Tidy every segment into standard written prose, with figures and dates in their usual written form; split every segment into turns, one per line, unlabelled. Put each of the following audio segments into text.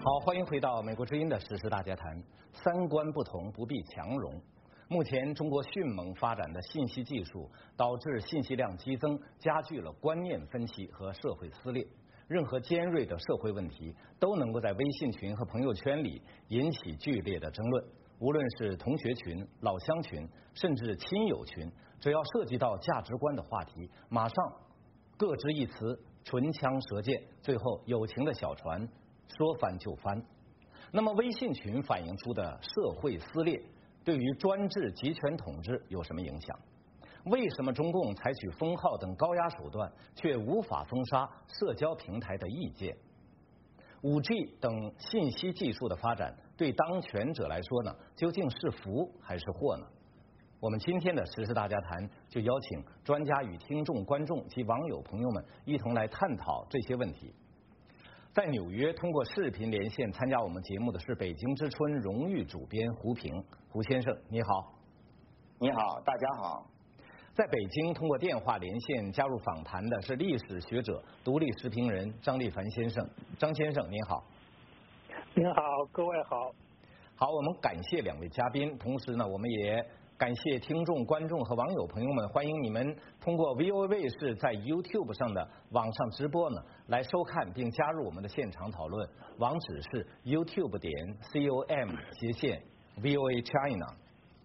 好，欢迎回到美国之音的时事大家谈。三观不同不必强融。目前中国迅猛发展的信息技术导致信息量激增，加剧了观念分歧和社会撕裂。任何尖锐的社会问题都能够在微信群和朋友圈里引起剧烈的争论。无论是同学群、老乡群，甚至亲友群，只要涉及到价值观的话题，马上各执一词，唇枪舌剑，最后友情的小船说翻就翻。那么微信群反映出的社会撕裂，对于专制集权统治有什么影响？为什么中共采取封号等高压手段，却无法封杀社交平台的意见？5G 等信息技术的发展，对当权者来说呢，究竟是福还是祸呢？我们今天的时事大家谈就邀请专家与听众、观众及网友朋友们一同来探讨这些问题。在纽约通过视频连线参加我们节目的是北京之春荣誉主编胡平，胡先生你好。
你好，大家好。
在北京通过电话连线加入访谈的是历史学者、独立时评人张立凡先生，张先生您好。
您好，各位好。
好，我们感谢两位嘉宾，同时呢，我们也感谢听众、观众和网友朋友们，欢迎你们通过 VOA 卫视在 YouTube 上的网上直播呢，来收看并加入我们的现场讨论。网址是 youtube.com/VOA China。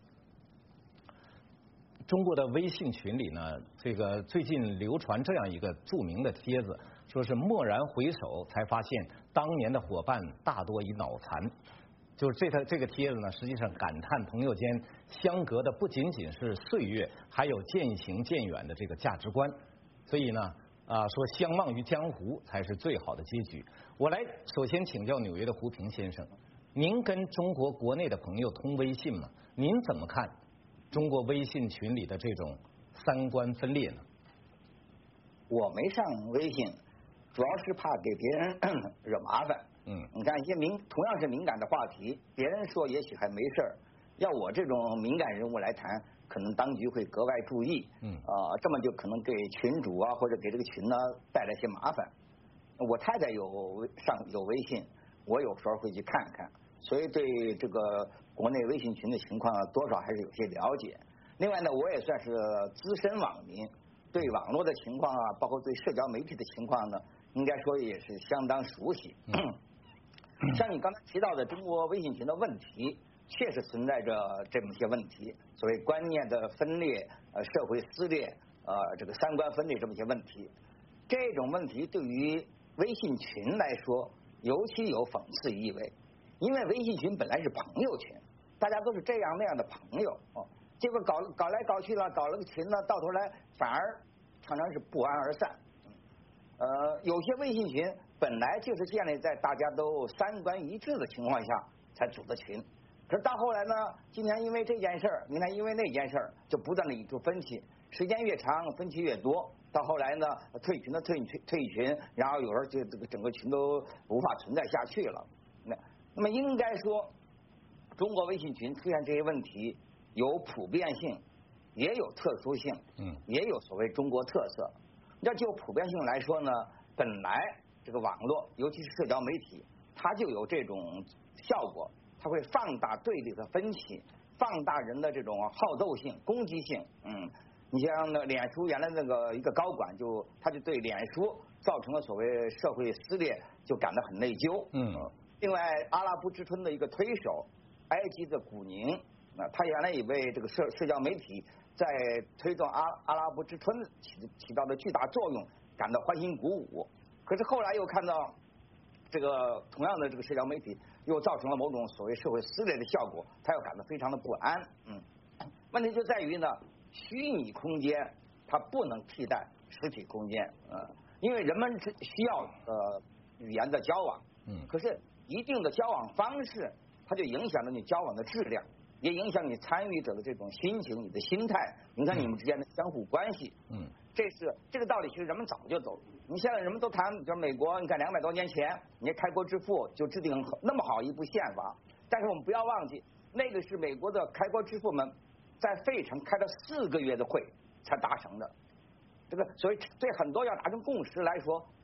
中国的微信群里呢，这个最近流传这样一个著名的帖子，说是蓦然回首才发现当年的伙伴大多已脑残。就是这个帖子呢，实际上感叹朋友间相隔的不仅仅是岁月，还有渐行渐远的这个价值观。所以呢，说相忘于江湖才是最好的结局。我来首先请教纽约的胡平先生，您跟中国国内的朋友通微信吗？您怎么看中国微信群里的这种三观分裂呢？
我没上微信，主要是怕给别人惹麻烦。你看一些同样是敏感的话题，别人说也许还没事儿，要我这种敏感人物来谈，可能当局会格外注意。这么就可能给群主啊或者给这个群呢带来些麻烦。我太太有微信，我有时候会去看看，所以对这个国内微信群的情况多少还是有些了解。另外呢，我也算是资深网民，对网络的情况啊，包括对社交媒体的情况呢，应该说也是相当熟悉。像你刚才提到的中国微信群的问题，确实存在着这么些问题，所谓观念的分裂、社会撕裂、这个三观分裂这么些问题。这种问题对于微信群来说，尤其有讽刺意味，因为微信群本来是朋友群，大家都是这样那样的朋友，结果搞来搞去了，搞了个群呢，到头来反而常常是不欢而散。有些微信群本来就是建立在大家都三观一致的情况下才组的群，可是到后来呢，今天因为这件事儿，明天因为那件事儿，就不断的引出分歧，时间越长分歧越多，到后来呢，退群的退群，然后有时候就这个整个群都无法存在下去了。那么应该说，中国微信群出现这些问题有普遍性，也有特殊性，也有所谓中国特色。要就普遍性来说呢，本来这个网络，尤其是社交媒体，它就有这种效果，它会放大对立的分歧，放大人的这种好斗性、攻击性。你像那脸书原来那个一个高管他就对脸书造成了所谓社会撕裂，就感到很内疚。另外，阿拉伯之春的一个推手，埃及的古宁，他原来也为这个社交媒体在推动阿拉伯之春起到的巨大作用感到欢欣鼓舞。可是后来又看到这个同样的这个社交媒体又造成了某种所谓社会撕裂的效果，他又感到非常的不安。问题就在于呢，虚拟空间它不能替代实体空间。因为人们是需要语言的交往。可是一定的交往方式，它就影响了你交往的质量，也影响你参与者的这种心情、你的心态，影响你们之间的相互关系。这个道理，其实人们早就懂。你现在人们都谈，就是美国，你看200多年前，你开国之父就制定那么好一部宪法，但是我们不要忘记，那个是美国的开国之父们在费城开了4个月的会才达成的。这个所以对很多要达成共识来说，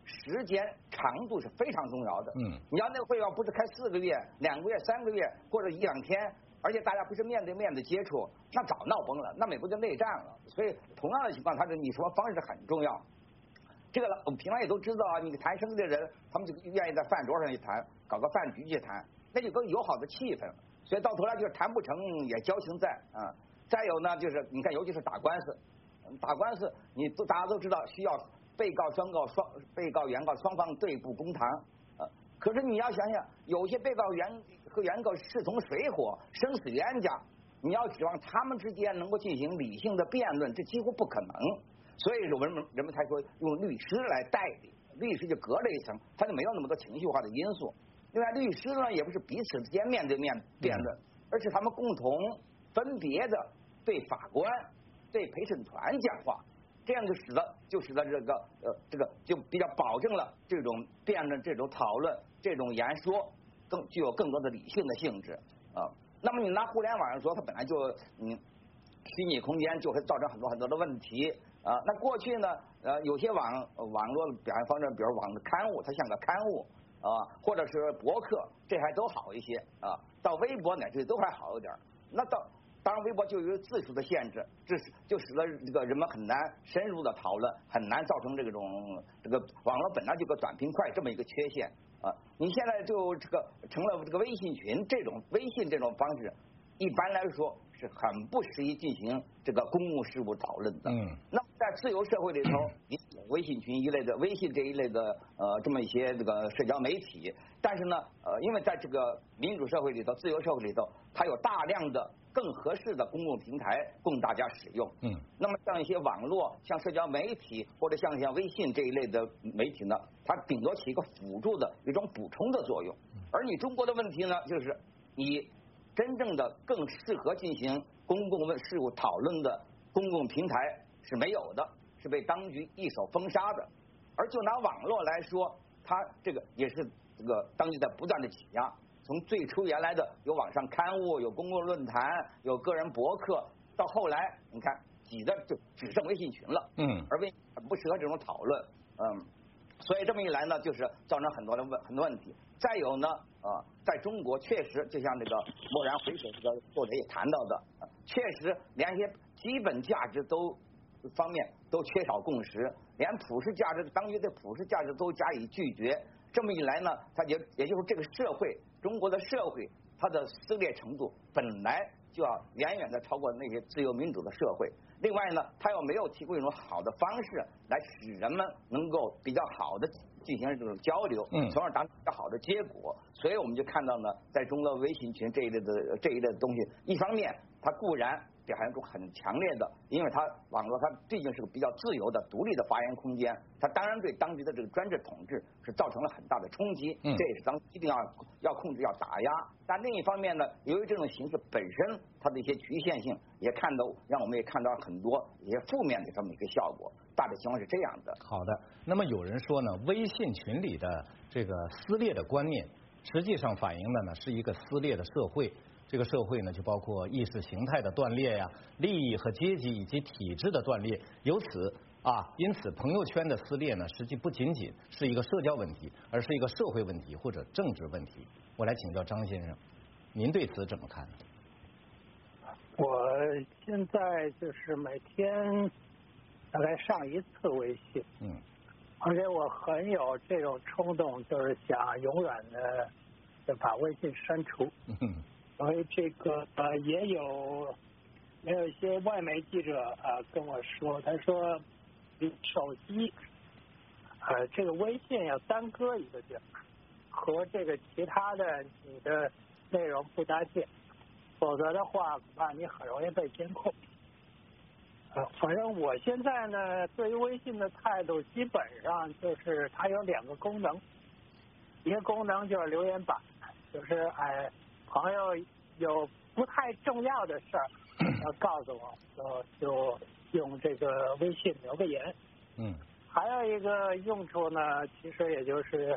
时间长度是非常重要的。你要那个会要不是开4个月、2个月、3个月或者1、2天，而且大家不是面对面的接触，那早闹崩了，那美国就内战了。所以同样的情况，你什么方式很重要。这个我们平常也都知道啊，你谈生意的人，他们就愿意在饭桌上去谈，搞个饭局去谈，那就个友好的气氛。所以到头来就是谈不成也交情在啊。再有呢，就是你看，尤其是打官司，大家都知道需要被告、被告、原告双方对簿公堂。可是你要想想，有些被告和原告势同水火，生死冤家，你要指望他们之间能够进行理性的辩论，这几乎不可能。所以人们才说用律师来代理，律师就隔了一层，他就没有那么多情绪化的因素。另外，律师呢也不是彼此之间面对面辩论，而是他们共同分别的对法官、对陪审团讲话，这样就使得这个就比较保证了这种辩论、这种讨论、这种言说具有更多的理性的性质啊。那么你拿互联网上说，它本来就虚拟空间就会造成很多的问题啊。那过去呢有些网络表现方式，比如网的刊物，它像个刊物啊，或者是博客，这还都好一些啊。到微博乃至都还好一点。那当然微博就有字数的限制，就使得这个人们很难深入的讨论，很难造成这个网络本来就个短平快这么一个缺陷啊。你现在就成了这个微信群微信这种方式，一般来说是很不适宜进行这个公共事务讨论的。那么在自由社会里头，你有微信群一类的、微信这一类的这么一些这个社交媒体，但是呢因为在这个民主社会里头、自由社会里头，它有大量的更合适的公共平台供大家使用。那么像一些网络、像社交媒体或者像微信这一类的媒体呢，它顶多起一个辅助的一种补充的作用。而你中国的问题呢，就是你真正的更适合进行公共事务讨论的公共平台是没有的，是被当局一手封杀的。而就拿网络来说，它这个也是当局在不断的挤压。从最初原来的有网上刊物、有公共论坛、有个人博客，到后来你看挤的就只剩微信群了。而微信不适合这种讨论。所以这么一来呢，就是造成很多问题。再有呢在中国确实就像这个蓦然回首这个作者也谈到的，确实连一些基本价值方面都缺少共识，连普世价值当局对普世价值都加以拒绝。这么一来呢，它也就是这个社会，中国的社会，它的撕裂程度本来就要远远的超过那些自由民主的社会。另外呢，它又没有提供一种好的方式来使人们能够比较好的进行这种交流，从而达到比较好的结果。所以我们就看到呢，在中国微信群这一类的东西，一方面它固然表现出很强烈的，因为它网络它毕竟是个比较自由的、独立的发言空间，它当然对当局的这个专制统治是造成了很大的冲击，这也是当局一定要控制、要打压。但另一方面呢，由于这种形式本身它的一些局限性，让我们也看到很多一些负面的这么一个效果。大致情况是这样的。
好的，那么有人说呢，微信群里的这个撕裂的观念，实际上反映的呢是一个撕裂的社会。这个社会呢，就包括意识形态的断裂呀、利益和阶级以及体制的断裂。因此朋友圈的撕裂呢，实际不仅仅是一个社交问题，而是一个社会问题或者政治问题。我来请教张先生，您对此怎么看？
我现在就是每天大概上1次微信，而且我很有这种冲动，就是想永远的就把微信删除。所以这个也有一些外媒记者跟我说，他说你手机这个微信要单搁一个地儿，和这个其他的你的内容不搭界，否则的话恐怕你很容易被监控。反正我现在呢对于微信的态度基本上就是它有2个功能，一个功能就是留言板，就是朋友有不太重要的事儿要告诉我，就用这个微信留个言。还有一个用处呢，其实也就是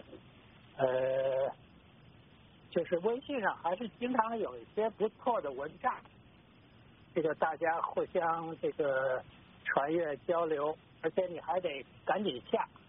就是微信上还是经常有一些不错的文章，这个大家互相这个传阅交流，而且你还得赶紧下，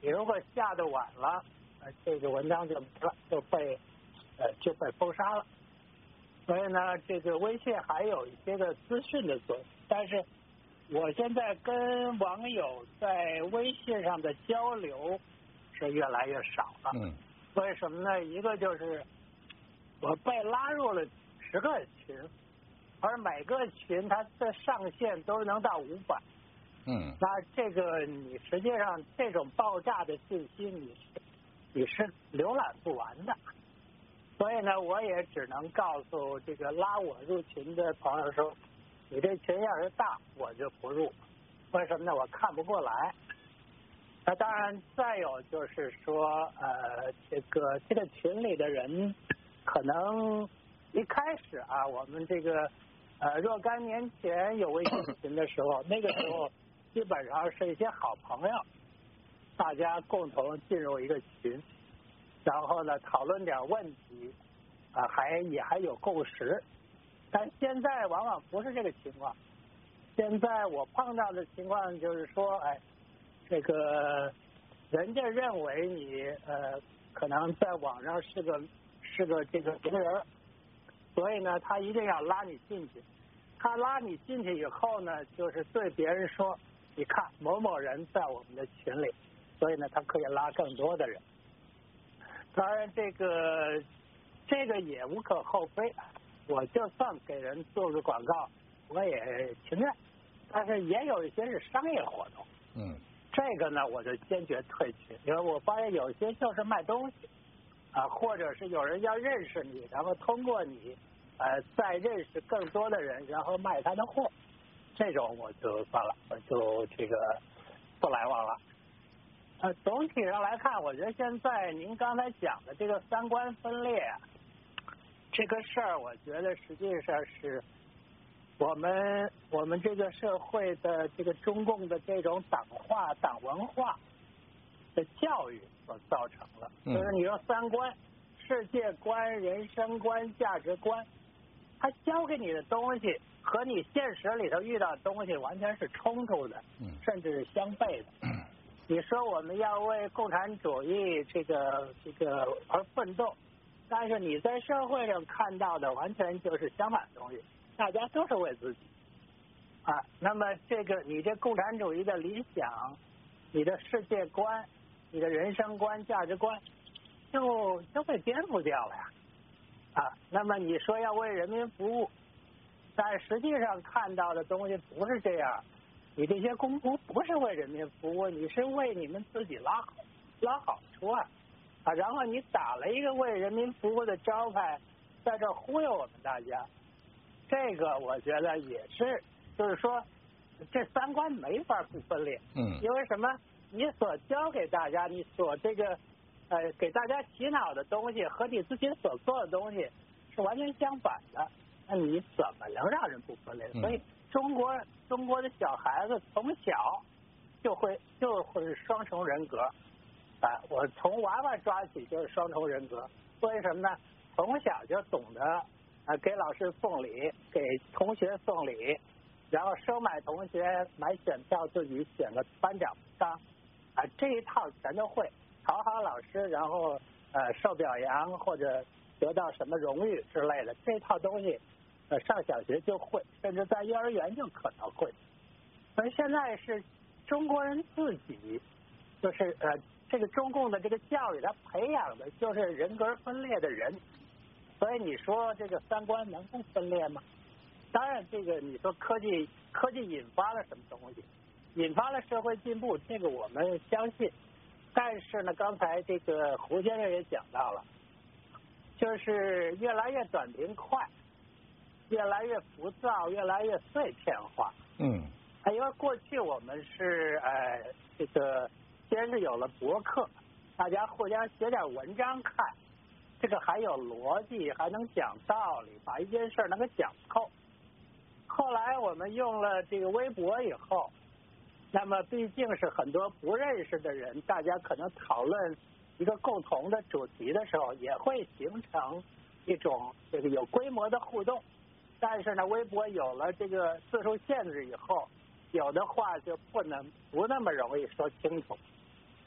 你如果下的晚了，这个文章就没了，就被封杀了。所以呢，这个微信还有一些个资讯的作用，但是我现在跟网友在微信上的交流是越来越少了。为什么呢？一个就是我被拉入了10个群，而每个群它的上限都能到500。那这个你实际上这种爆炸的信息你是浏览不完的。所以呢，我也只能告诉这个拉我入群的朋友说，你这群要是大，我就不入。为什么呢？我看不过来。那当然，再有就是说，这个群里的人，可能一开始啊，我们这个若干年前有微信群的时候，那个时候基本上是一些好朋友，大家共同进入一个群。然后呢，讨论点问题，也还有共识。但现在往往不是这个情况。现在我碰到的情况就是说，这个人家认为你可能在网上是个这个名人，所以呢，他一定要拉你进去。他拉你进去以后呢，就是对别人说，你看某某人在我们的群里，所以呢，他可以拉更多的人。当然，这个也无可厚非，我就算给人做个广告，我也情愿。但是也有一些是商业活动，这个呢我就坚决退群，因为我发现有些就是卖东西，或者是有人要认识你，然后通过你再认识更多的人，然后卖他的货，这种我就算了，我就这个不来往了。总体上来看，我觉得现在您刚才讲的这个三观分裂这个事儿，我觉得实际上是我们这个社会的这个中共的这种党化、党文化的教育所造成了。就是你说三观、世界观、人生观、价值观，他教给你的东西和你现实里头遇到的东西完全是冲突的，甚至是相悖的。你说我们要为共产主义这个而奋斗，但是你在社会上看到的完全就是相反的东西，大家都是为自己那么你这共产主义的理想、你的世界观、你的人生观、价值观就被颠覆掉了呀那么你说要为人民服务，但实际上看到的东西不是这样。你这些公仆不是为人民服务，你是为你们自己拉好处然后你打了一个为人民服务的招牌，在这忽悠我们大家。这个我觉得也是，就是说这三观没法不分裂。因为什么？你所教给大家，你所这个给大家洗脑的东西和你自己所做的东西是完全相反的，那你怎么能让人不分裂？所以中国的小孩子从小就会双重人格我从娃娃抓起就是双重人格。为什么呢？从小就懂得给老师送礼，给同学送礼，然后收买同学，买选票自己选个班长当这一套全都会，讨好老师，然后受表扬或者得到什么荣誉之类的，这套东西上小学就会，甚至在幼儿园就可能会。所以现在是中国人自己，就是这个中共的这个教育，他培养的就是人格分裂的人。所以你说这个三观能不分裂吗？当然，这个你说科技引发了什么东西？引发了社会进步，这个我们相信。但是呢，刚才这个胡先生也讲到了，就是越来越短平快，越来越浮躁，越来越碎片化。因为过去我们是这个先是有了博客，大家互相写点文章看，这个还有逻辑，还能讲道理，把一件事能够讲透。后来我们用了这个微博以后，那么毕竟是很多不认识的人，大家可能讨论一个共同的主题的时候，也会形成一种这个有规模的互动。但是呢，微博有了这个字数限制以后，有的话就不那么容易说清楚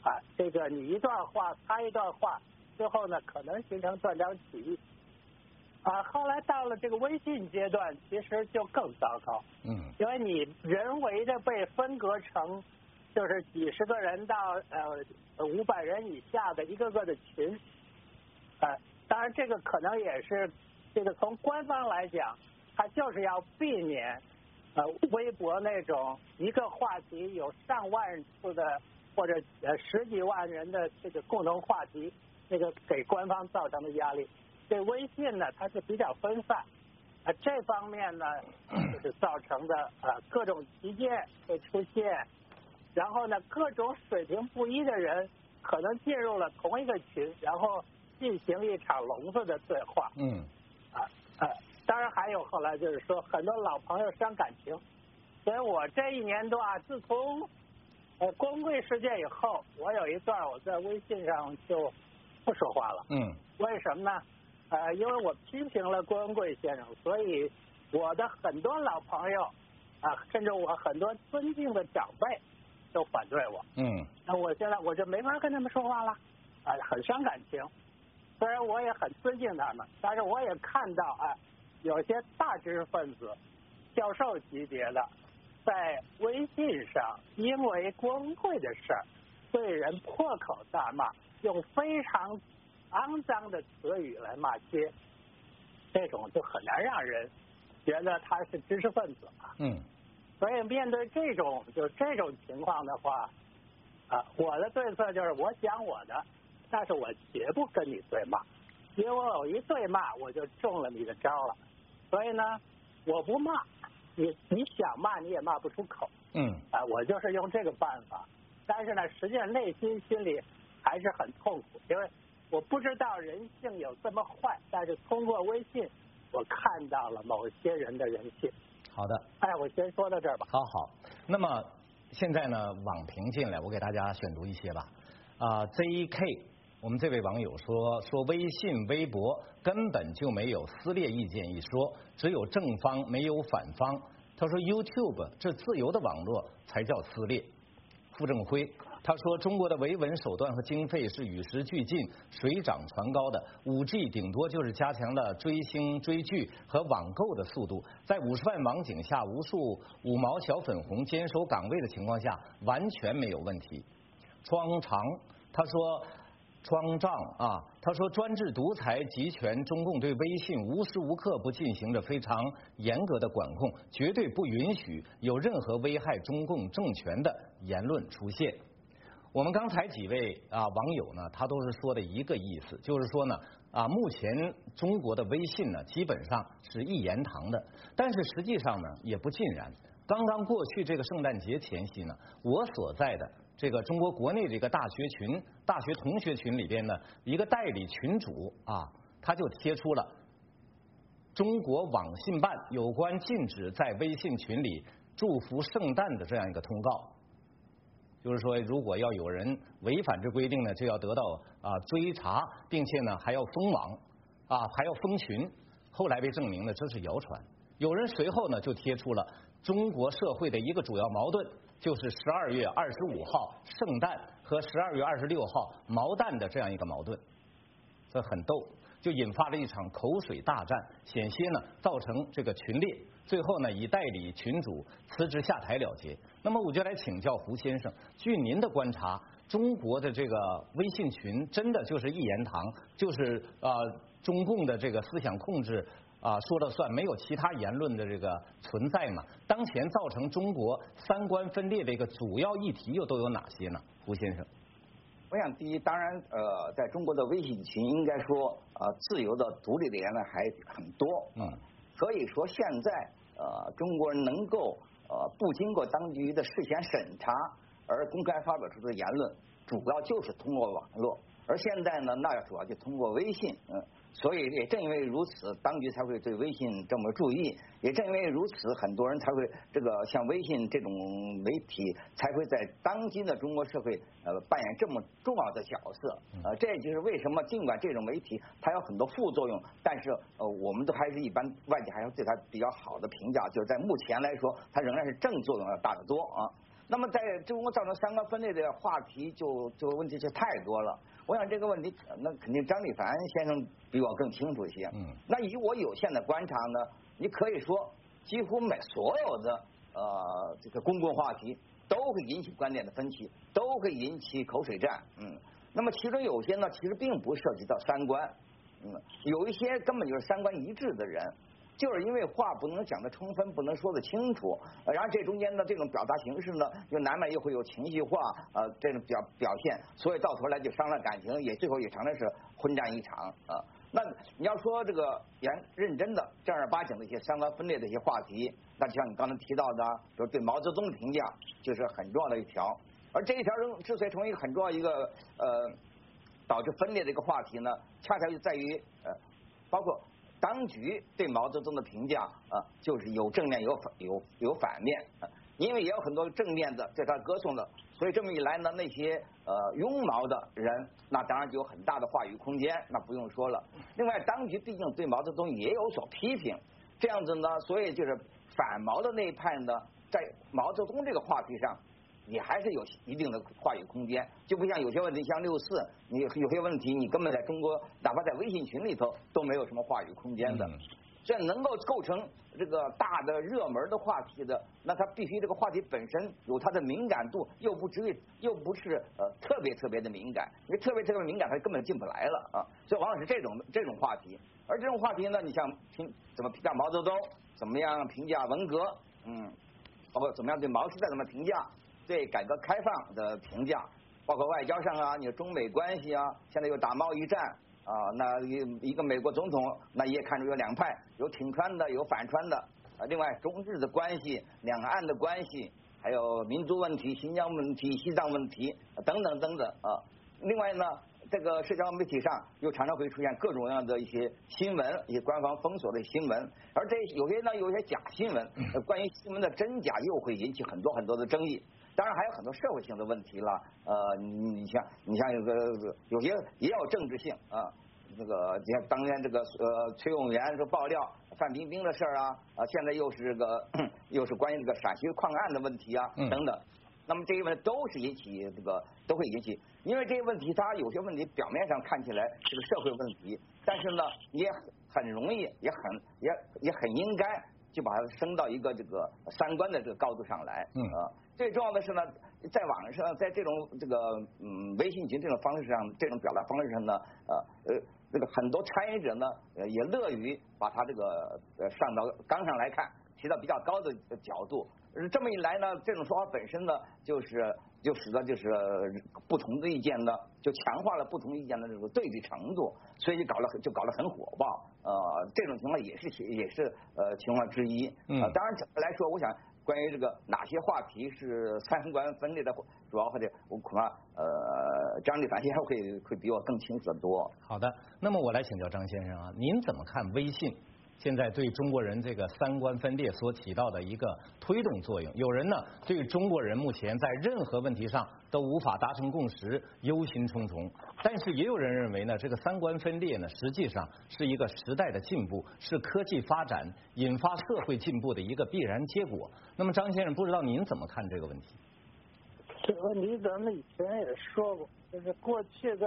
这个你一段话他一段话，最后呢可能形成断章取义。后来到了这个微信阶段，其实就更糟糕。因为你人为的被分隔成，就是几十个人到500人以下的一个个的群。当然这个可能也是这个从官方来讲，他就是要避免微博那种一个话题有上万次的或者10几万人的这个共同话题，这个给官方造成的压力。这微信呢，它是比较分散，这方面呢就是造成的各种旗舰会出现，然后呢各种水平不一的人可能进入了同一个群，然后进行一场笼子的对话。当然还有后来就是说很多老朋友伤感情，所以我这1年多自从郭文贵事件以后，我有一段我在微信上就不说话了。为什么呢？因为我批评了郭文贵先生，所以我的很多老朋友甚至我很多尊敬的长辈都反对我。那我现在我就没法跟他们说话了，很伤感情。虽然我也很尊敬他们，但是我也看到有些大知识分子、教授级别的，在微信上因为郭文贵的事儿对人破口大骂，用非常肮脏的词语来骂街，这种就很难让人觉得他是知识分子所以面对这种情况的话，我的对策就是我讲我的，但是我绝不跟你对骂，因为我有一对骂我就中了你的招了。所以呢，我不骂你想骂你也骂不出口。我就是用这个办法，但是呢，实际上内心心里还是很痛苦，因为我不知道人性有这么坏，但是通过微信我看到了某些人的人性。
好的，
我先说到这儿吧。
好，那么现在呢，网评进来，我给大家选读一些吧。ZK， 我们这位网友说微信、微博根本就没有撕裂意见一说，只有正方没有反方。他说 YouTube 这自由的网络才叫撕裂。傅政辉他说中国的维稳手段和经费是与时俱进、水涨船高的，5G 顶多就是加强了追星、追剧和网购的速度，在50万网警下，无数5毛小粉红坚守岗位的情况下，完全没有问题。庄长他说。庄丈他说专制独裁集权，中共对微信无时无刻不进行着非常严格的管控，绝对不允许有任何危害中共政权的言论出现。我们刚才几位网友呢，他都是说的一个意思，就是说呢目前中国的微信呢基本上是一言堂的，但是实际上呢也不尽然。刚刚过去这个圣诞节前夕呢，我所在的这个中国国内这个大学同学群里边呢，一个代理群主他就贴出了中国网信办有关禁止在微信群里祝福圣诞的这样一个通告，就是说如果要有人违反这规定呢，就要得到追查，并且呢还要封网还要封群。后来被证明呢这是谣传。有人随后呢就贴出了中国社会的一个主要矛盾，就是12月25号圣诞和12月26号毛蛋的这样一个矛盾，这很逗，就引发了一场口水大战，险些呢造成这个群裂，最后呢以代理群主辞职下台了结。那么我就来请教胡先生，据您的观察，中国的这个微信群真的就是一言堂，就是中共的这个思想控制说了算，没有其他言论的这个存在嘛？当前造成中国三观分裂的一个主要议题又都有哪些呢？胡先生，
我想第一，当然在中国的微信群应该说自由的、独立的言论还很多。所以说现在中国人能够不经过当局的事先审查而公开发表出的言论，主要就是通过网络，而现在呢，那主要就通过微信。所以也正因为如此，当局才会对微信这么注意，也正因为如此，很多人才会像微信这种媒体才会在当今的中国社会扮演这么重要的角色。这也就是为什么尽管这种媒体它有很多副作用，但是我们都还是一般外界还是对它比较好的评价，就是在目前来说，它仍然是正作用要大得多。 那么在中国造成三观分裂的话题就问题就太多了。我想这个问题，那肯定张立凡先生比我更清楚一些。那以我有限的观察呢，你可以说几乎所有的这个公共话题都会引起观点的分歧，都会引起口水战。那么其中有些呢，其实并不涉及到三观。有一些根本就是三观一致的人。就是因为话不能讲得充分，不能说得清楚，然后这中间的这种表达形式呢，又难免又会有情绪化这种表现，所以到头来就伤了感情，最后也常常是混战一场啊。那你要说这个认真的正儿八经的一些三观分裂的一些话题，那就像你刚才提到的，比如对毛泽东的评价，就是很重要的一条。而这一条之所以成为一个很重要一个导致分裂的一个话题呢，恰恰就在于包括当局对毛泽东的评价就是有正面有反面因为也有很多正面的对他歌颂的，所以这么一来呢，那些拥毛的人，那当然就有很大的话语空间，那不用说了。另外，当局毕竟对毛泽东也有所批评，这样子呢，所以就是反毛的那一派呢，在毛泽东这个话题上，也还是有一定的话语空间，就不像有些问题，像6·4，你有些问题你根本在中国，哪怕在微信群里头都没有什么话语空间的。这能够构成这个大的热门的话题的，那它必须这个话题本身有它的敏感度，又不是特别的敏感，因为特别敏感，它根本进不来了啊。所以往往是这种话题，而这种话题呢，你像怎么评价毛泽东，怎么样评价文革，包括怎么样对毛时代怎么评价，对改革开放的评价，包括外交上啊，你中美关系啊，现在又打贸易战。那一个美国总统，那也看出有两派，有挺川的，有反川的。另外中日的关系、两岸的关系，还有民族问题、新疆问题、西藏问题等等啊。另外呢，这个社交媒体上又常常会出现各种各样的一些新闻，一些官方封锁的新闻，而这有些假新闻，关于新闻的真假又会引起很多的争议。当然还有很多社会性的问题了，你像有些也有政治性啊，那个你看当年这个崔永元说爆料范冰冰的事儿啊，现在又是关于这个陕西矿案的问题啊等等。那么这些问题都会引起，因为这些问题它有些问题表面上看起来是个社会问题，但是呢也很容易，也很应该就把它升到一个这个三观的这个高度上来。最重要的是呢，在网上，在这种微信群这种方式上，这种表达方式上呢，这个很多参与者呢，也乐于把它这个上到纲上来看，提到比较高的角度。这么一来呢，这种说法本身呢，就使得不同的意见呢，就强化了不同意见的这种对比程度，所以就搞得很火爆。这种情况也是情况之一。当然整个来说，我想关于这个哪些话题是三观分裂的主要话题，我恐怕张立凡先生会比我更清楚的多。
好的，那么我来请教张先生啊，您怎么看微信现在对中国人这个三观分裂所起到的一个推动作用？有人呢对中国人目前在任何问题上都无法达成共识忧心忡忡，但是也有人认为呢，这个三观分裂呢实际上是一个时代的进步，是科技发展引发社会进步的一个必然结果。那么张先生，不知道您怎么看这个问题？
这个问题咱们以前也说过，就是过去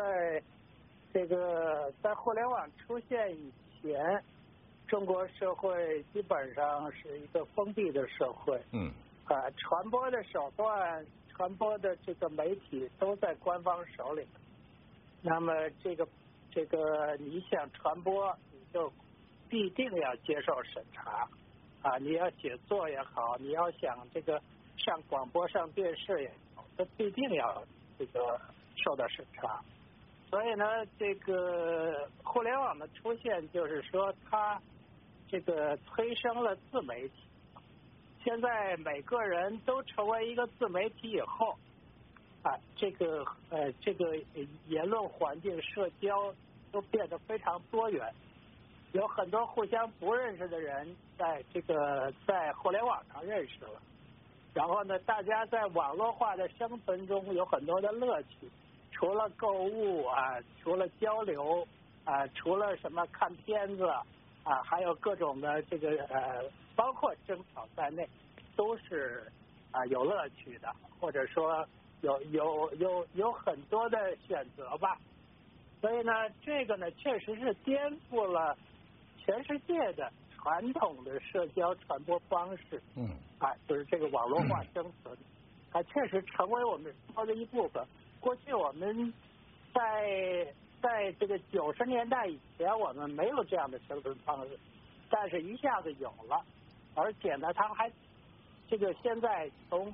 在互联网出现以前，中国社会基本上是一个封闭的社会。传播的手段、传播的这个媒体都在官方手里。那么这个你想传播，你就必定要接受审查啊！你要写作也好，你要想这个上广播、上电视也好，都必定要这个受到审查。所以呢，这个互联网的出现，就是说它这个催生了自媒体。现在每个人都成为一个自媒体以后，这个言论环境、社交都变得非常多元，有很多互相不认识的人在互联网上认识了，然后呢，大家在网络化的生存中有很多的乐趣，除了购物除了交流除了什么看片子还有各种的包括争吵在内，都是有乐趣的，或者说有很多的选择吧。所以呢，这个呢确实是颠覆了全世界的传统的社交传播方式。就是这个网络化生存，确实成为我们生活的一部分。过去我们在这个90年代以前，我们没有这样的生存方式，但是一下子有了，而且呢，他们还这个现在从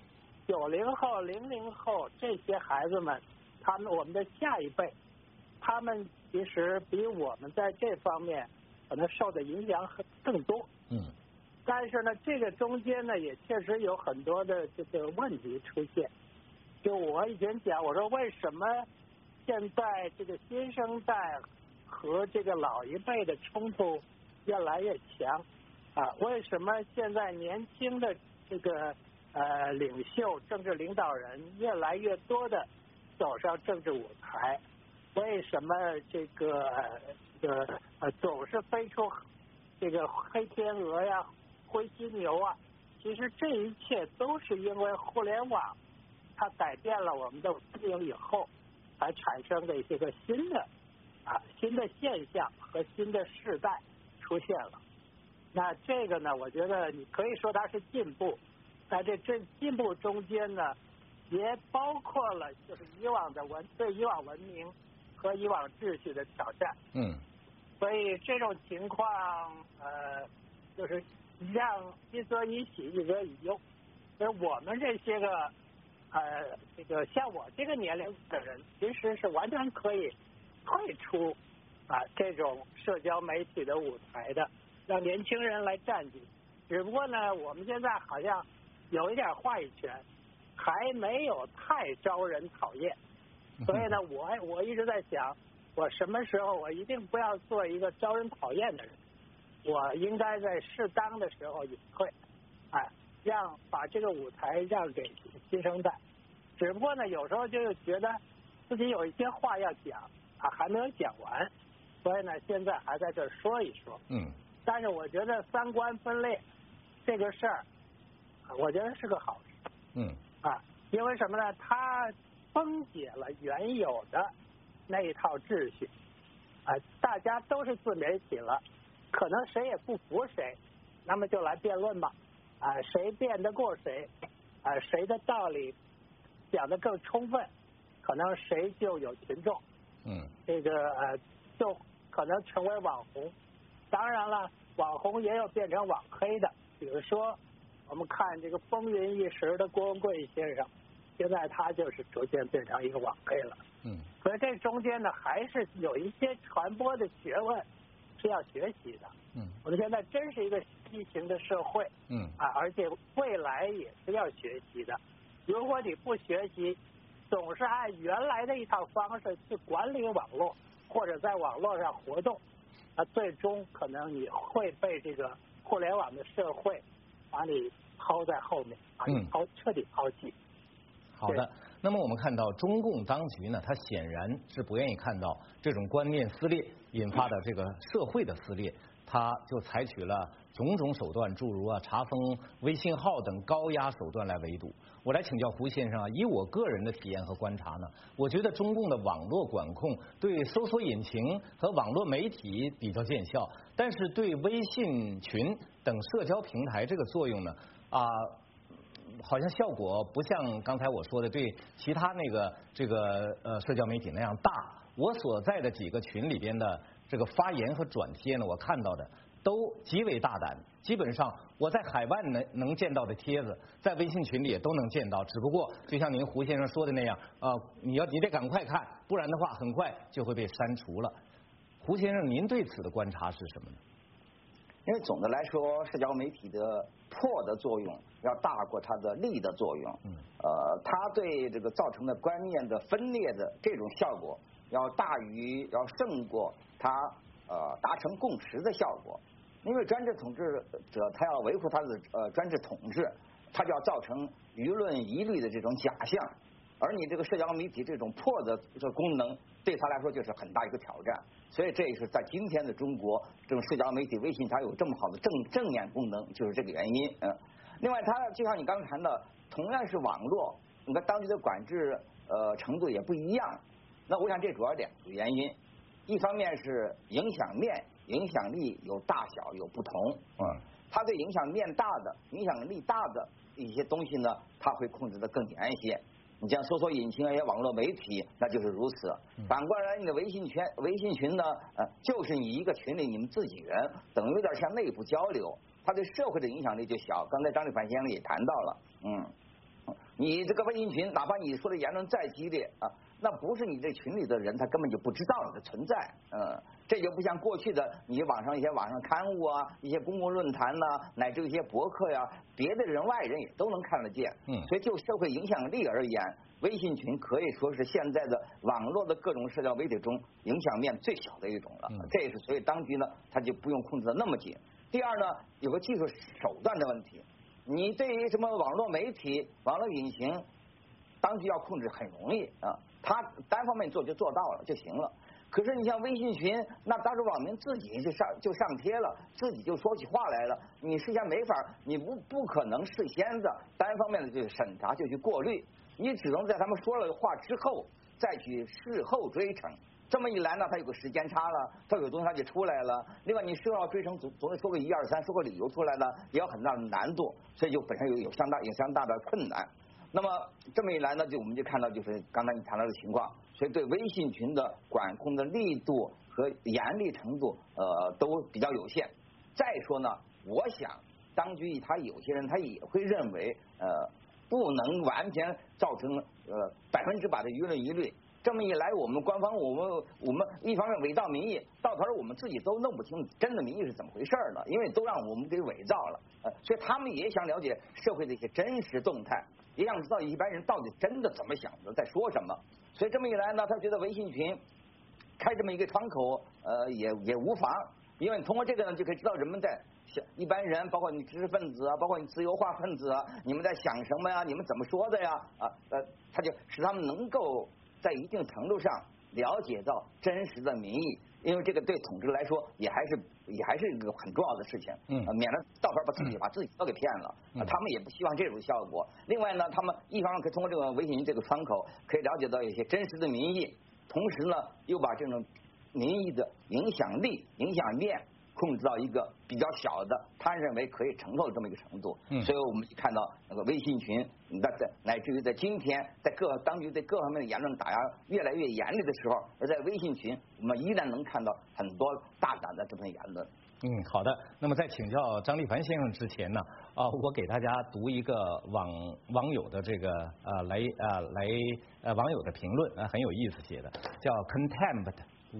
90后、00后这些孩子们，我们的下一辈，他们其实比我们在这方面可能受的影响更多。但是呢，这个中间呢，也确实有很多的这个问题出现。就我以前讲，我说为什么现在这个新生代和这个老一辈的冲突越来越强为什么现在年轻的这个领袖、政治领导人越来越多的走上政治舞台？为什么这个总是飞出这个黑天鹅呀、灰犀牛啊？其实这一切都是因为互联网它改变了我们的文明以后，才产生的一些个新的现象和新的世代出现了。那这个呢，我觉得你可以说它是进步，在这进步中间呢，也包括了就是对以往文明和以往秩序的挑战。所以这种情况就是让一则以喜，一则以忧。所以我们这些个这个像我这个年龄的人，其实是完全可以退出这种社交媒体的舞台的，让年轻人来占据。只不过呢，我们现在好像有一点话语权，还没有太招人讨厌。所以呢，我一直在想，我什么时候我一定不要做一个招人讨厌的人，我应该在适当的时候隐退，把这个舞台让给新生代。只不过呢，有时候就觉得自己有一些话要讲还没有讲完，所以呢，现在还在这说一说。但是我觉得三观分裂这个事儿，我觉得是个好事。因为什么呢？它崩解了原有的那一套秩序。大家都是自媒体了，可能谁也不服谁，那么就来辩论吧。谁辩得过谁，谁的道理讲得更充分，可能谁就有群众。这个就可能成为网红。当然了，网红也有变成网黑的，比如说我们看这个风云一时的郭文贵先生，现在他就是逐渐变成一个网黑了。所以这中间呢，还是有一些传播的学问是要学习的。我们现在真是一个畸形的社会。而且未来也是要学习的。如果你不学习，总是按原来的一套方式去管理网络，或者在网络上活动，最终可能你会被这个互联网的社会把你抛在后面，把你彻底抛弃。
好的，那么我们看到中共当局呢，他显然是不愿意看到这种观念撕裂引发的这个社会的撕裂，他就采取了种种手段，诸如查封微信号等高压手段来围堵。我来请教胡先生以我个人的体验和观察呢，我觉得中共的网络管控对搜索引擎和网络媒体比较见效，但是对微信群等社交平台这个作用呢，好像效果不像刚才我说的对其他这个社交媒体那样大。我所在的几个群里边的这个发言和转贴呢，我看到的都极为大胆，基本上我在海外能见到的帖子，在微信群里也都能见到。只不过就像您胡先生说的那样，你得赶快看，不然的话很快就会被删除了。胡先生，您对此的观察是什么呢？
因为总的来说，社交媒体的破的作用要大过它的利的作用。它对这个造成的观念的分裂的这种效果，要胜过它达成共识的效果。因为专制统治者他要维护他的专制统治，他就要造成舆论疑虑的这种假象，而你这个社交媒体这种破的这个功能，对他来说就是很大一个挑战。所以这也是在今天的中国，这种社交媒体微信它有这么好的正面功能，就是这个原因。另外它就像你刚才谈的， 同样是网络，你看当局的管制程度也不一样。那我想这主要两个原因，一方面是影响面、影响力有大小有不同，它对影响面大的、影响力大的一些东西呢，它会控制得更严一些。你像搜索引擎啊，一些网络媒体，那就是如此。反过来，你的微信群呢，就是你一个群里你们自己人，等于有点像内部交流，它对社会的影响力就小。刚才张立凡先生也谈到了，你这个微信群，哪怕你说的言论再激烈啊，那不是你这群里的人，他根本就不知道你的存在。这就不像过去的你网上刊物啊，一些公共论坛呐，乃至一些博客呀，别的人外人也都能看得见。所以就社会影响力而言，微信群可以说是现在的网络的各种社交媒体中影响面最小的一种了。这也是所以当局呢，他就不用控制的那么紧。第二呢，有个技术手段的问题。你对于什么网络媒体、网络隐形，当局要控制很容易啊，他单方面做就做到了就行了。可是你像微信群，那当时网民自己就上贴了，自己就说起话来了，你事先没法，你不可能事先的单方面的去审查就去过滤，你只能在他们说了话之后再去事后追惩。这么一来呢，它有个时间差了，它有东西它就出来了。另外，你事后要追成，总得说个1、2、3，说个理由出来呢，也有很大的难度，所以就本身有相当大的困难。那么这么一来呢，我们就看到就是刚才你谈到的情况，所以对微信群的管控的力度和严厉程度都比较有限。再说呢，我想当局他有些人他也会认为不能完全造成100%的舆论疑虑。这么一来，我们官方我们一方面伪造民意，到头我们自己都弄不清真的民意是怎么回事呢？因为都让我们给伪造了，所以他们也想了解社会的一些真实动态，也想知道一般人到底真的怎么想的，在说什么。所以这么一来呢，他觉得微信群开这么一个窗口，也无妨，因为通过这个呢，就可以知道人们在一般人，包括你知识分子啊，包括你自由化分子啊，你们在想什么呀？你们怎么说的呀？他就使他们能够在一定程度上了解到真实的民意，因为这个对统治来说也还是一个很重要的事情，免得到头把自己都给骗了，他们也不希望这种效果。另外呢，他们一方面可以通过这个微信群这个窗口，可以了解到一些真实的民意，同时呢，又把这种民意的影响力、影响面控制到一个比较小的，他认为可以承受的这么一个程度。所以我们看到那个微信群，乃至于在今天，在当局对各方面的言论打压越来越严厉的时候，而在微信群，我们依然能看到很多大胆的这份言论。
好的。那么在请教张立凡先生之前呢，我给大家读一个网友的这个网友的评论，很有意思写的，叫 Contempt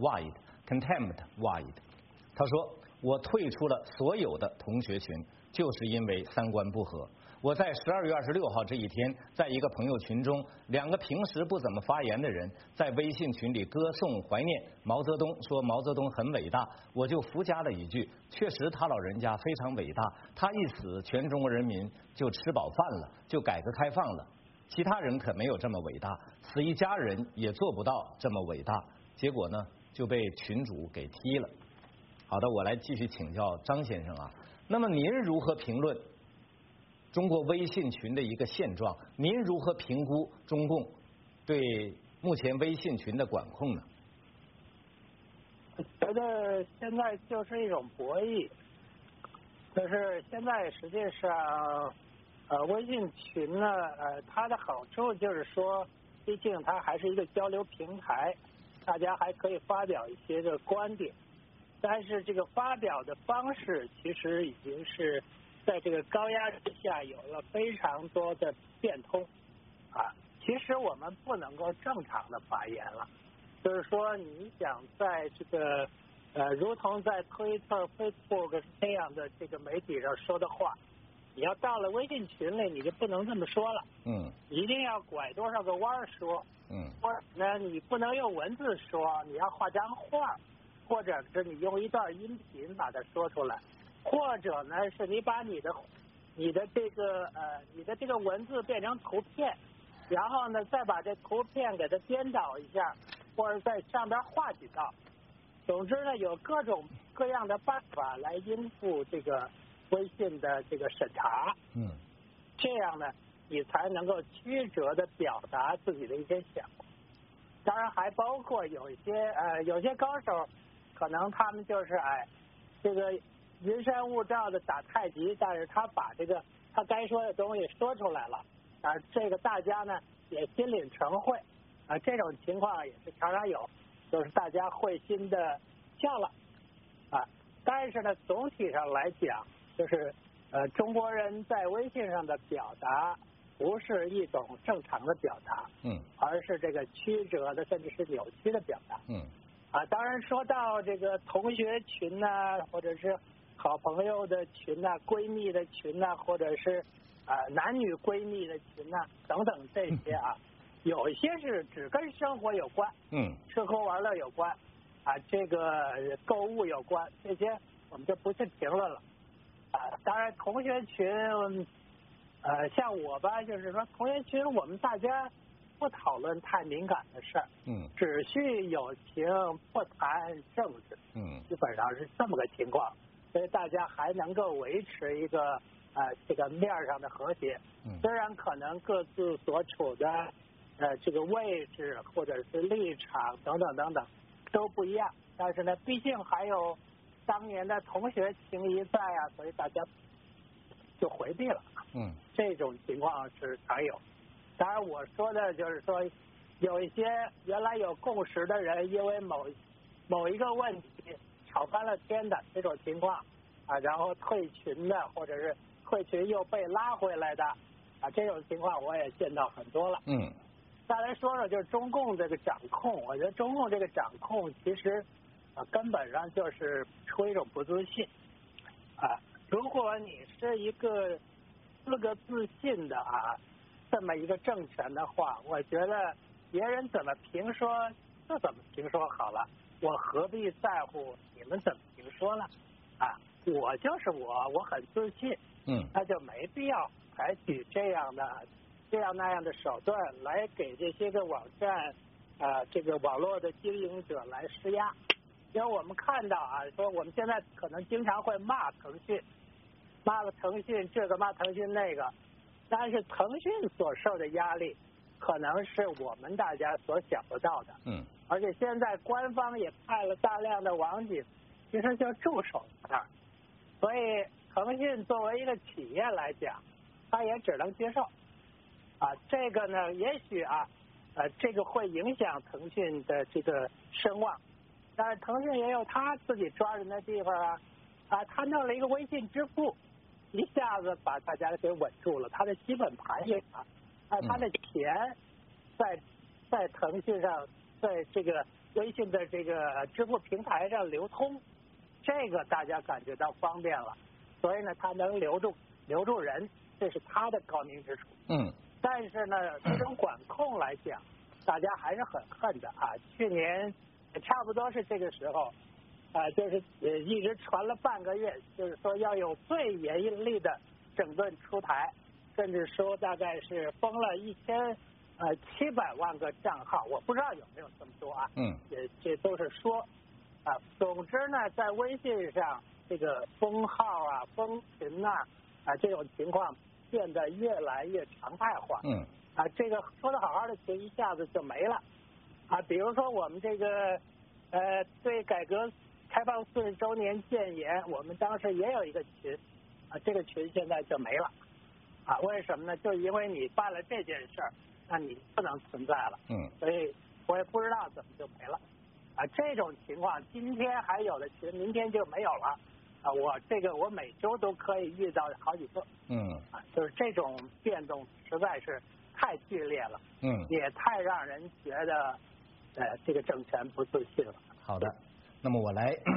Wide。他说：“我退出了所有的同学群，就是因为三观不合。我在12月26号这一天，在一个朋友群中，2个平时不怎么发言的人在微信群里歌颂怀念毛泽东，说毛泽东很伟大，我就附加了一句：确实他老人家非常伟大，他一死，全中国人民就吃饱饭了，就改革开放了。其他人可没有这么伟大，死一家人也做不到这么伟大。结果呢，就被群主给踢了。”好的，我来继续请教张先生啊。那么您如何评论中国微信群的一个现状？您如何评估中共对目前微信群的管控呢？
我觉得现在就是一种博弈，就是现在实际上，微信群呢，它的好处就是说，毕竟它还是一个交流平台，大家还可以发表一些个观点。但是这个发表的方式其实已经是在这个高压之下有了非常多的变通其实我们不能够正常的发言了，就是说你想在这个如同在推特、Facebook 这样的这个媒体上说的话，你要到了微信群里你就不能这么说了，一定要拐多少个弯说，或者呢你不能用文字说，你要画张画。或者是你用一段音频把它说出来，或者呢是你把你的这个文字变成图片，然后呢再把这图片给它颠倒一下，或者在上边画几道。总之呢，有各种各样的办法来应付这个微信的这个审查。这样呢， 你才能够曲折地表达自己的一些想法。当然还包括有些高手，可能他们就是这个云山雾罩的打太极，但是他把他该说的东西说出来了这个大家呢也心领成会这种情况也是常常有，就是大家会心的笑了但是呢总体上来讲，就是中国人在微信上的表达不是一种正常的表达而是这个曲折的甚至是扭曲的表达当然说到这个同学群或者是好朋友的群闺蜜的群或者是男女闺蜜的群等等这些有一些是只跟生活有关吃喝玩乐有关这个购物有关，这些我们就不去评论了当然同学群像我吧，就是说同学群我们大家不讨论太敏感的事儿只叙友情不谈政治基本上是这么个情况，所以大家还能够维持一个这个面上的和谐虽然可能各自所处的这个位置或者是立场等等等等都不一样，但是呢毕竟还有当年的同学情谊在所以大家就回避了这种情况是常有。当然我说的就是说有一些原来有共识的人，因为某一个问题吵翻了天的这种情况然后退群的，或者是退群又被拉回来的这种情况我也见到很多了再来说说就是中共这个掌控，我觉得中共这个掌控其实根本上就是出一种不自信如果你是一个资格自信的这么一个政权的话，我觉得别人怎么评说就怎么评说好了，我何必在乎你们怎么评说呢我就是我很自信那就没必要采取这样那样的手段来给这些个网站这个网络的经营者来施压。因为我们看到说我们现在可能经常会骂腾讯这个骂腾讯那个，但是腾讯所受的压力可能是我们大家所想不到的而且现在官方也派了大量的网警其实就驻守在那儿，所以腾讯作为一个企业来讲他也只能接受这个呢也许这个会影响腾讯的这个声望，但是腾讯也有他自己抓人的地方他弄了一个微信支付，一下子把大家给稳住了，他的基本盘也他的钱在腾讯上，在这个微信的这个支付平台上流通，这个大家感觉到方便了，所以呢他能留住人，这是他的高明之处但是呢这种管控来讲大家还是很恨的去年差不多是这个时候就是一直传了半个月，就是说要有最严厉的整顿出台，甚至说大概是封了1700万个账号，我不知道有没有这么多这都是说总之呢在微信上这个封号封群这种情况变得越来越常态化这个说的好好的群一下子就没了比如说我们这个对改革开放40周年建言，我们当时也有一个群这个群现在就没了为什么呢？就因为你办了这件事儿，那你不能存在了所以我也不知道怎么就没了这种情况今天还有的群明天就没有了我每周都可以遇到好几个就是这种变动实在是太剧烈了也太让人觉得这个政权不自信了。
好的，那么我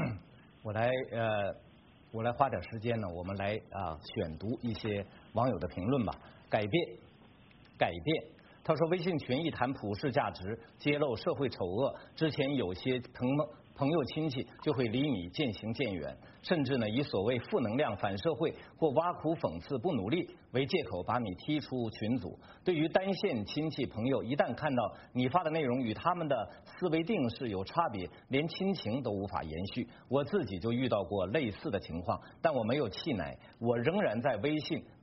来花点时间呢，我们来选读一些网友的评论吧。改变，他说微信群一谈普世价值，揭露社会丑恶，之前有些朋友亲戚就会离你渐行渐远，甚至呢以所谓负能量反社会或挖苦讽刺不努力为借口把你踢出群组。对于单线亲戚朋友，一旦看到你发的内容与他们的思维定式有差别，连亲情都无法延续。我自己就遇到过类似的情况，但我没有气馁，我仍然在微信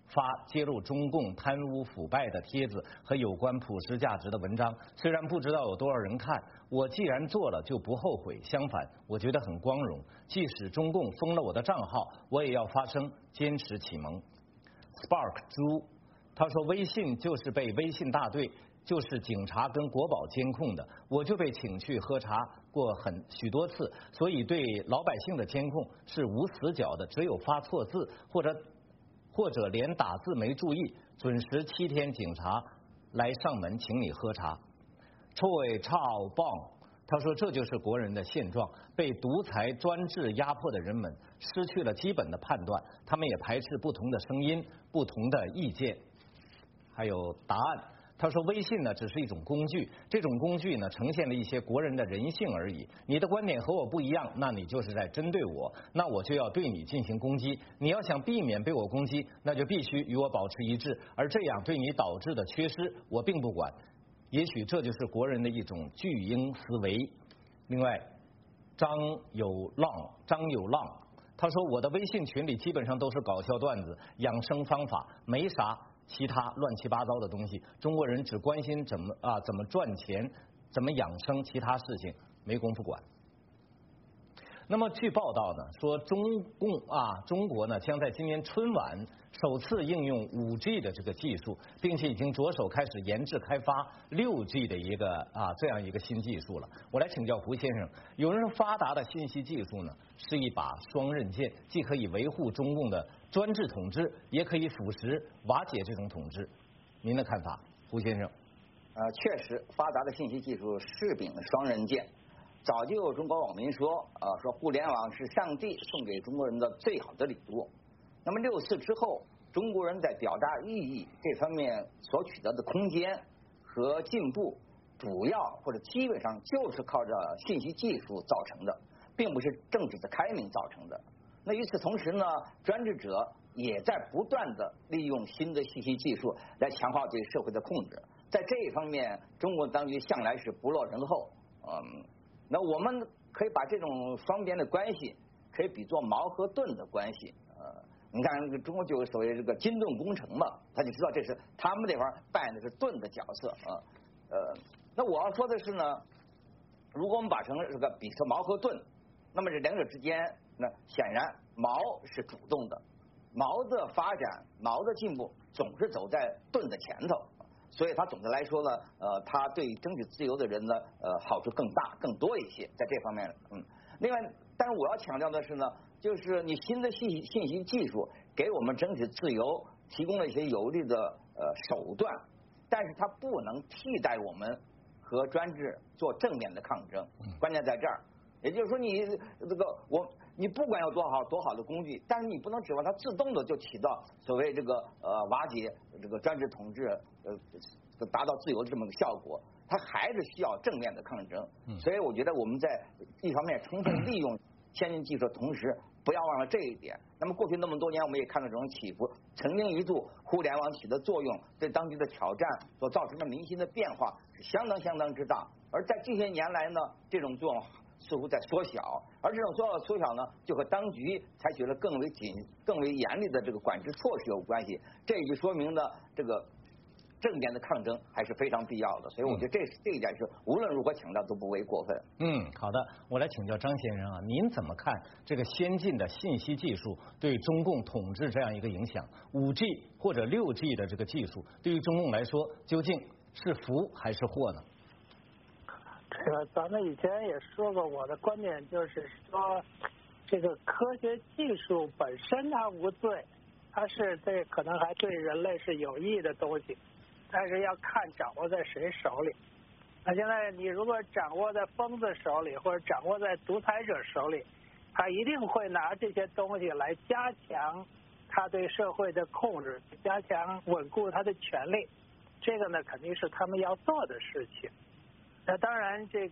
发揭露中共贪污腐败的帖子和有关普世价值的文章，虽然不知道有多少人看，我既然做了就不后悔，相反我觉得很光荣。即使中共封了我的账号，我也要发声，坚持启蒙。Spark 猪他说，微信就是被微信大队，就是警察跟国保监控的，我就被请去喝茶过许多次，所以对老百姓的监控是无死角的，只有发错字或者连打字没注意，准时7天警察来上门请你喝茶。臭味超棒，他说这就是国人的现状，被独裁专制压迫的人们失去了基本的判断，他们也排斥不同的声音、不同的意见。还有答案。他说微信呢只是一种工具，这种工具呢呈现了一些国人的人性而已。你的观点和我不一样，那你就是在针对我，那我就要对你进行攻击。你要想避免被我攻击，那就必须与我保持一致，而这样对你导致的缺失，我并不管。也许这就是国人的一种巨婴思维。另外，张有浪，他说我的微信群里基本上都是搞笑段子、养生方法，没啥其他乱七八糟的东西。中国人只关心怎么赚钱，怎么养生，其他事情没工夫管。那么据报道呢，说中国呢将在今年春晚首次应用5G 的这个技术，并且已经着手开始研制开发6G 的这样一个新技术了。我来请教胡先生，有人说发达的信息技术呢是一把双刃剑，既可以维护中共的专制统治，也可以腐蚀瓦解这种统治，您的看法，胡先生？
确实，发达的信息技术是柄双刃剑。早就有中国网民说互联网是上帝送给中国人的最好的礼物。那么6·4之后，中国人在表达意义这方面所取得的空间和进步，主要或者基本上就是靠着信息技术造成的，并不是政治的开明造成的。那与此同时呢，专制者也在不断的利用新的信息技术来强化对社会的控制。在这一方面，中国当局向来是不落人后。那我们可以把这种双边的关系可以比作矛和盾的关系。你看中国就有所谓这个金盾工程嘛，他就知道这是他们这块扮演的是盾的角色啊。那我要说的是呢，如果我们把成这个比作矛和盾，那么这两者之间，那显然矛是主动的，矛的发展、矛的进步总是走在盾的前头。所以它总的来说呢，它对争取自由的人呢，好处更大、更多一些，在这方面，另外，但是我要强调的是呢，就是你新的信息技术给我们争取自由提供了一些有力的手段，但是它不能替代我们和专制做正面的抗争。关键在这儿，也就是说你不管有多好的工具，但是你不能指望它自动的就起到所谓这个瓦解这个专制统治达到自由的这么个效果，它还是需要正面的抗争。所以我觉得我们在一方面充分利用先进技术的同时，不要忘了这一点。那么过去那么多年，我们也看到这种起伏，曾经一度互联网起的作用对当局的挑战所造成的民心的变化是相当之大，而在近些年来呢，这种作用似乎在缩小，而这种缩小呢，就和当局采取了更为严厉的这个管制措施有关系。这就说明呢，这个正面的抗争还是非常必要的。所以我觉得这一点是无论如何强调都不为过分。
好的，我来请教张先生啊，您怎么看这个先进的信息技术对中共统治这样一个影响？5G 或者6G 的这个技术对于中共来说究竟是福还是祸呢？
这个咱们以前也说过，我的观点就是说，这个科学技术本身它无罪，它是可能还对人类是有益的东西，但是要看掌握在谁手里。那现在你如果掌握在疯子手里，或者掌握在独裁者手里，他一定会拿这些东西来加强他对社会的控制，加强稳固他的权利。这个呢，肯定是他们要做的事情。那当然，这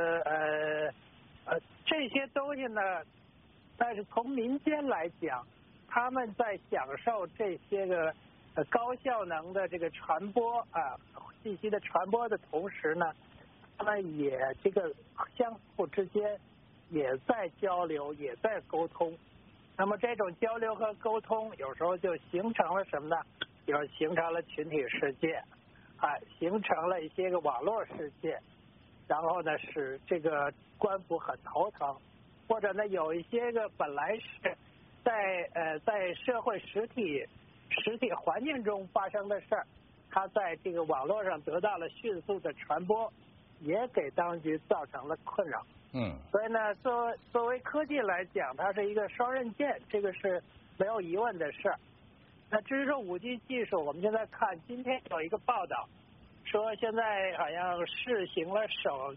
些东西呢，但是从民间来讲，他们在享受这些个高效能的这个传播信息的传播的同时呢，他们也这个相互之间也在交流，也在沟通。 那么这种交流和沟通有时候就形成了什么呢？就是形成了群体世界，形成了一些个网络世界，然后呢使这个官府很头疼，或者呢有一些个本来是在社会实体环境中发生的事儿，它在这个网络上得到了迅速的传播，也给当局造成了困扰。所以呢，作为科技来讲，它是一个双刃剑，这个是没有疑问的事。那至于说5G 技术，我们现在看今天有一个报道说，现在好像试行了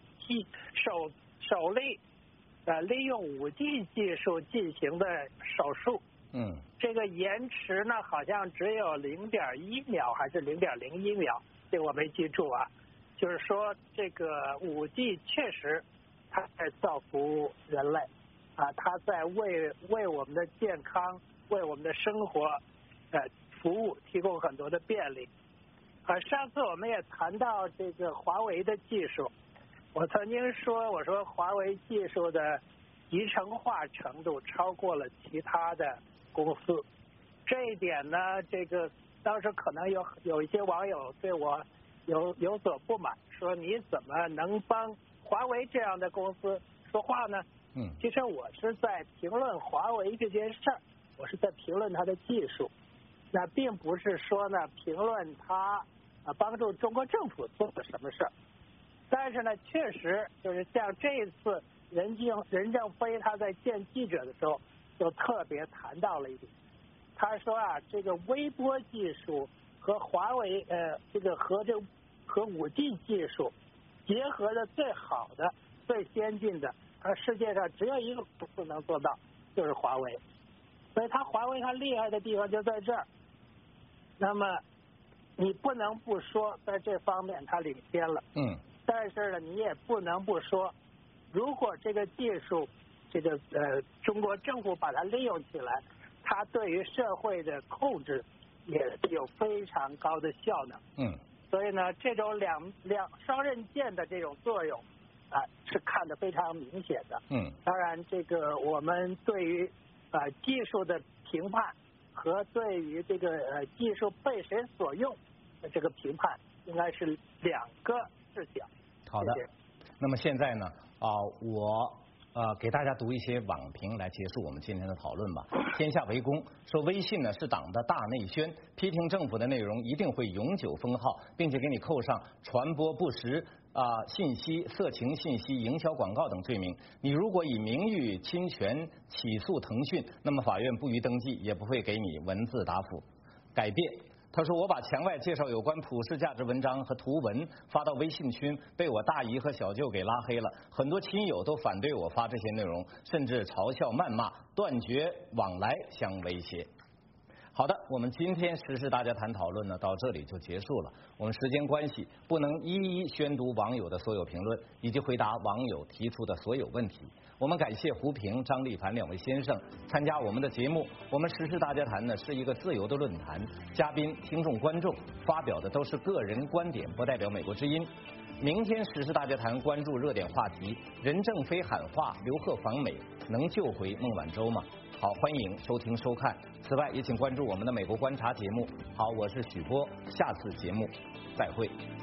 首例利用5G 技术进行的手术。这个延迟呢好像只有0.1秒还是0.01秒，这个我没记住啊。就是说这个5G 确实它在造福人类它在为我们的健康、为我们的生活服务提供很多的便利。上次我们也谈到这个华为的技术，我曾经说，我说华为技术的集成化程度超过了其他的公司。这一点呢，这个当时可能有一些网友对我有所不满，说你怎么能帮华为这样的公司说话呢？其实我是在评论华为这件事儿，我是在评论它的技术，那并不是说呢评论它帮助中国政府做了什么事儿。但是呢，确实就是像这一次任正非他在见记者的时候，就特别谈到了一点，他说这个微波技术和华为和5G 技术结合的最好的、最先进的，世界上只有一个公司能做到，就是华为。所以华为它厉害的地方就在这儿。那么你不能不说在这方面它领先了。但是呢，你也不能不说，如果这个技术，中国政府把它利用起来，它对于社会的控制也有非常高的效能。所以呢，这种两双刃剑的这种作用是看得非常明显的。当然这个我们对于技术的评判和对于这个技术被谁所用的这个评判应该是两个视角。
好的，那么现在呢我给大家读一些网评来结束我们今天的讨论吧。天下为公说，微信呢是党的大内宣，批评政府的内容一定会永久封号，并且给你扣上传播不实信息、色情信息、营销广告等罪名。你如果以名誉侵权起诉腾讯，那么法院不予登记，也不会给你文字答复。改变。他说，我把墙外介绍有关普世价值文章和图文发到微信群，被我大姨和小舅给拉黑了，很多亲友都反对我发这些内容，甚至嘲笑谩骂，断绝往来相威胁。好的，我们今天时事大家谈讨论呢到这里就结束了。我们时间关系不能一一宣读网友的所有评论以及回答网友提出的所有问题。我们感谢胡平、张立凡两位先生参加我们的节目。我们时事大家谈呢是一个自由的论坛，嘉宾、听众、观众发表的都是个人观点，不代表美国之音。明天时事大家谈关注热点话题：任正非喊话刘鹤访美，能救回孟晚舟吗？好，欢迎收听收看。此外，也请关注我们的美国观察节目。好，我是许波，下次节目再会。